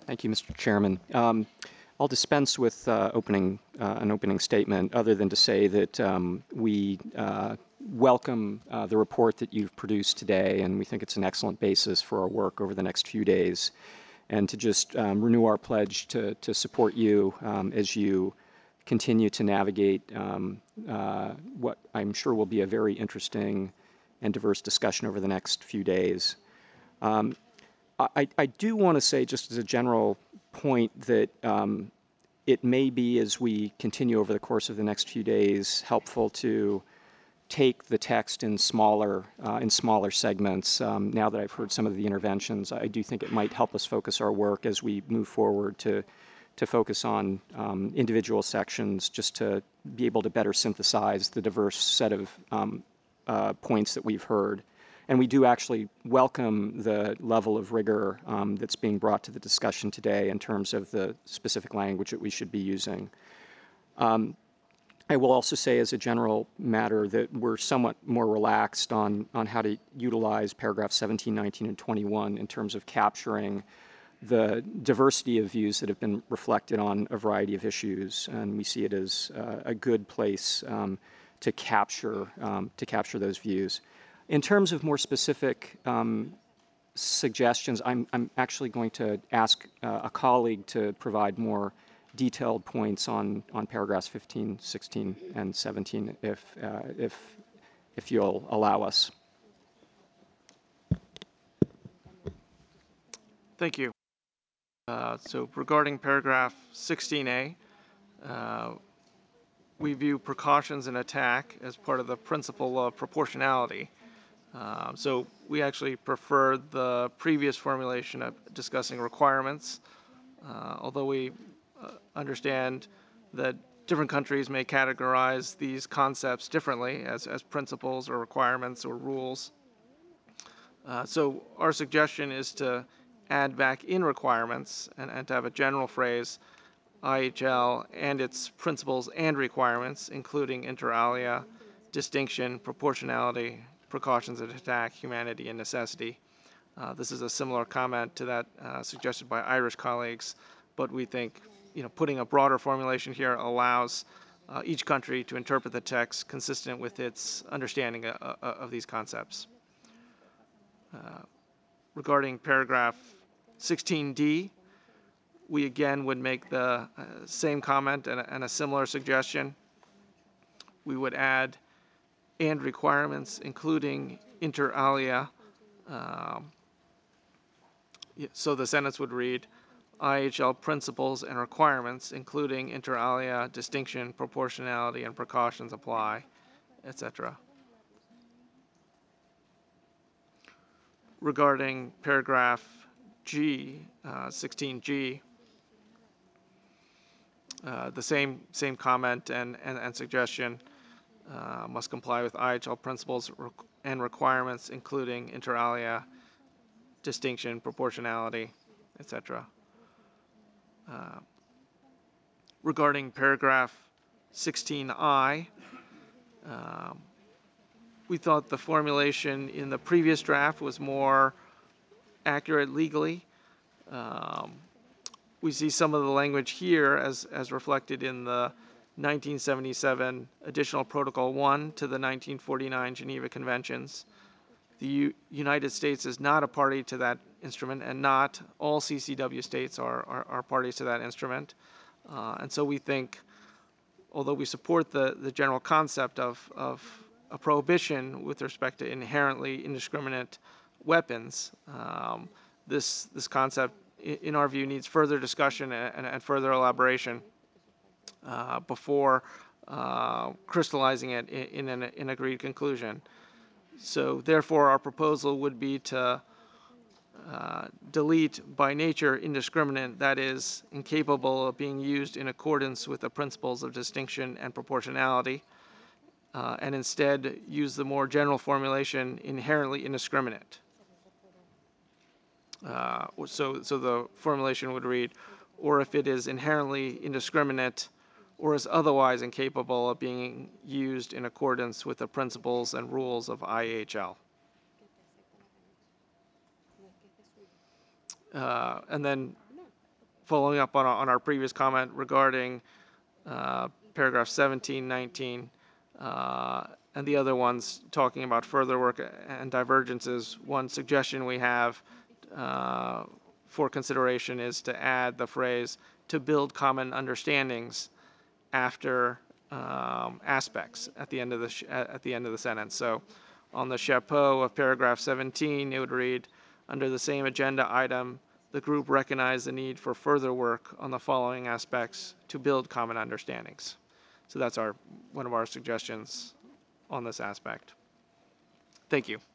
Thank you, Mr. Chairman. I'll dispense with an opening statement other than to say that we welcome the report that you've produced today, and we think it's an excellent basis for our work over the next few days, and to just renew our pledge to support you as you continue to navigate what I'm sure will be a very interesting and diverse discussion over the next few days. I do want to say, just as a general point, that it may be, as we continue over the course of the next few days, helpful to take the text in smaller segments. Now that I've heard some of the interventions, I do think it might help us focus our work as we move forward to focus on individual sections, just to be able to better synthesize the diverse set of points that we've heard. And we do actually welcome the level of rigor that's being brought to the discussion today in terms of the specific language that we should be using. I will also say, as a general matter, that we're somewhat more relaxed on how to utilize paragraphs 17, 19, and 21 in terms of capturing the diversity of views that have been reflected on a variety of issues, and we see it as a good place to capture those views. In terms of more specific suggestions, I'm actually going to ask a colleague to provide more detailed points on paragraphs 15, 16, and 17, if you'll allow us. Thank you. So regarding paragraph 16A, we view precautions in attack as part of the principle of proportionality. So we actually prefer the previous formulation of discussing requirements, although we understand that different countries may categorize these concepts differently as principles or requirements or rules. So our suggestion is to add back in requirements and to have a general phrase, IHL and its principles and requirements, including inter alia, distinction, proportionality, precautions of attack, humanity, and necessity. This is a similar comment to that suggested by Irish colleagues, but we think putting a broader formulation here allows each country to interpret the text consistent with its understanding of these concepts. Regarding paragraph 16D, we again would make the same comment and a similar suggestion. We would add and requirements, including inter alia. So the sentence would read, IHL principles and requirements, including inter alia, distinction, proportionality, and precautions apply, etc. Regarding paragraph G, 16G, the same comment and suggestion must comply with IHL principles and requirements, including inter alia, distinction, proportionality, etc. Regarding paragraph 16I, we thought the formulation in the previous draft was more accurate legally. We see some of the language here as reflected in the 1977 Additional Protocol 1 to the 1949 Geneva Conventions. The United States is not a party to that instrument, and not all CCW states are parties to that instrument. And so we think, although we support the general concept of a prohibition with respect to inherently indiscriminate weapons, this concept, in our view, needs further discussion and further elaboration before crystallizing it in an agreed conclusion. So therefore, our proposal would be to delete by nature indiscriminate, that is, incapable of being used in accordance with the principles of distinction and proportionality, and instead use the more general formulation inherently indiscriminate. So the formulation would read, or if it is inherently indiscriminate or is otherwise incapable of being used in accordance with the principles and rules of IHL. And then following up on our previous comment regarding paragraph 17, 19, and the other ones talking about further work and divergences, one suggestion we have uh, for consideration is to add the phrase to build common understandings after aspects at the end of the sentence. So on the chapeau of paragraph 17, it would read, under the same agenda item, the group recognized the need for further work on the following aspects to build common understandings. So that's one of our suggestions on this aspect. Thank you.